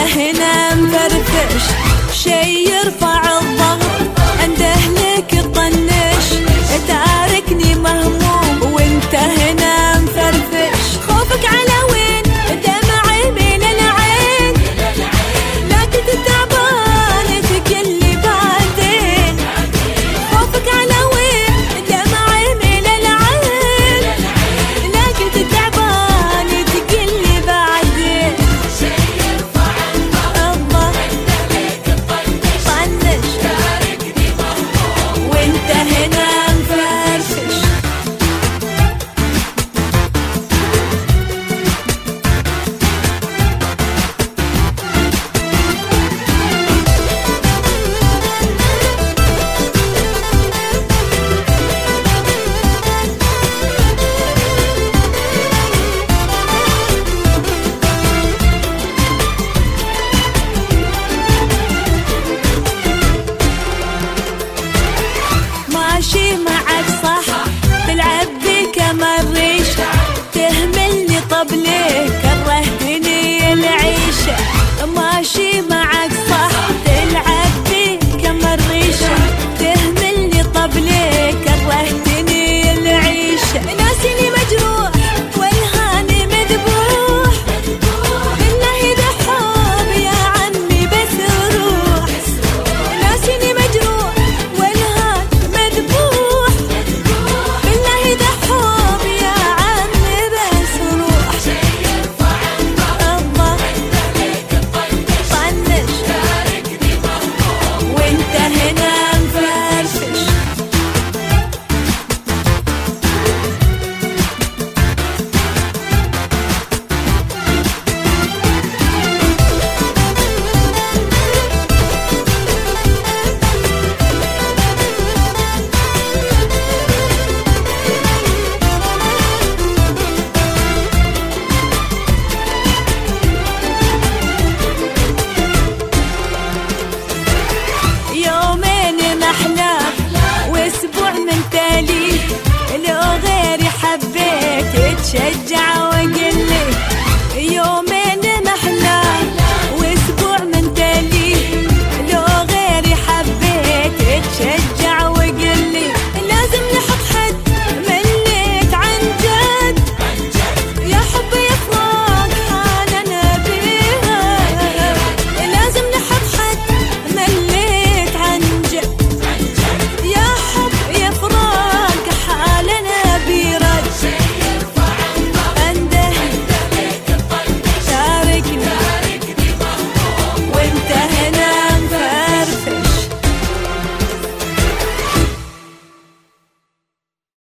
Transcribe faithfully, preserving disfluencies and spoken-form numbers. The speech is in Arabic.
هنا مفرفش، شي يرفع الضغط عنده لك تطنش، تاركني مهموم وانت هنا مفرفش. خوفك على وين؟ دمعي من العين، لا كنت تعبان تقلي بعدين. خوفك على وين؟ دمعي من العين، لا كنت تعبان تقلي بعدين. الله طنش وانت هنا مفرفش. ماشي معك صح، تلعب بي كمان ريشة، تهملني طب ليه كرهتني العيشة. ماشي معك صح، تلعب بي كمان ريشة، تهملني طب ليه كرهتني العيشة. ناسيني مجروح والهاني مذبوح، بالله إذا حب يا عمي بس روح. ناسيني مجروح والهان مذبوح، بالله إذا حب يا عمي بس روح. الله طنش وانت هنا مفرفش. يومين محلى واسبوع من تالي، لو غيري حبيت تشجع